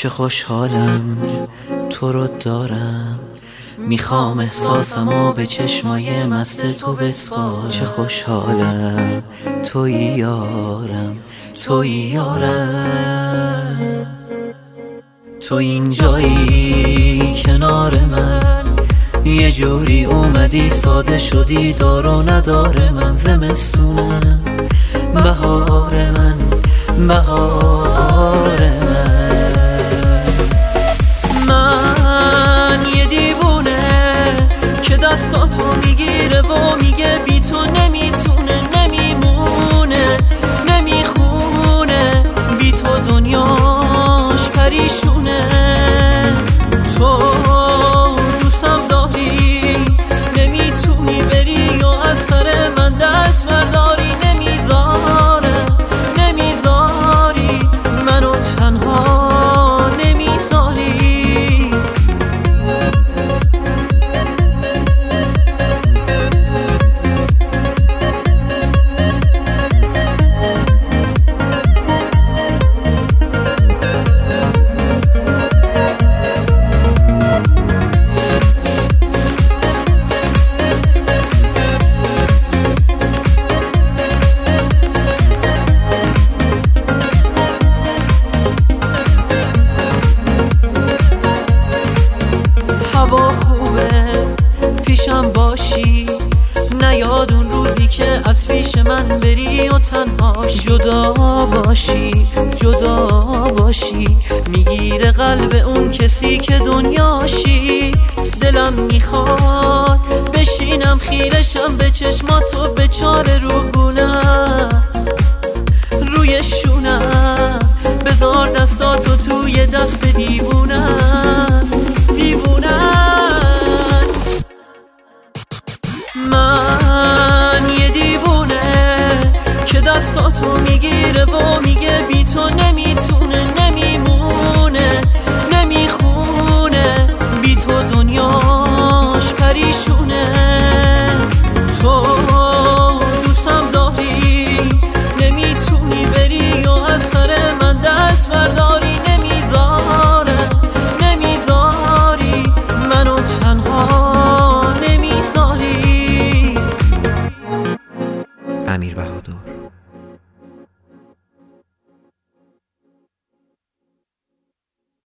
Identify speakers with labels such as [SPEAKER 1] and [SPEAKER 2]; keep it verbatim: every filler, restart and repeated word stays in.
[SPEAKER 1] چه خوشحالم تو رو دارم، میخوام احساسمو به چشمای مست تو بسپارم. چه خوشحالم توی یارم، توی یارم، تو اینجایی کنار من، یه جوری اومدی ساده شدی دار و نداره من. زمستونم بهار من، بهار من، من یه دیوونه که دستاتو میگیره و میگه بی تو نمیتونه، نمیمونه، نمیخونه، بی تو دنیاش پریشونه. تو دوستم داری، نمیتونی بری و از سر من دست برداری. نمیذاره، نمیذاری منو تنها، نمیذاری. هوا خوبه پیشم باشی، نیاد اون روزی که از پیش من بری و تنهاش جدا باشی، جدا باشی. میگیره قلب اون کسی که دنیاشی. دلم میخواد بشینم خیرشم به چشماتو، به چار روگونم روی شونم، بذار دستاتو توی دست دیوونم، دیوونم. من یه دیوونه که دستاتو میگیره و میگه بی تو نمیتونه،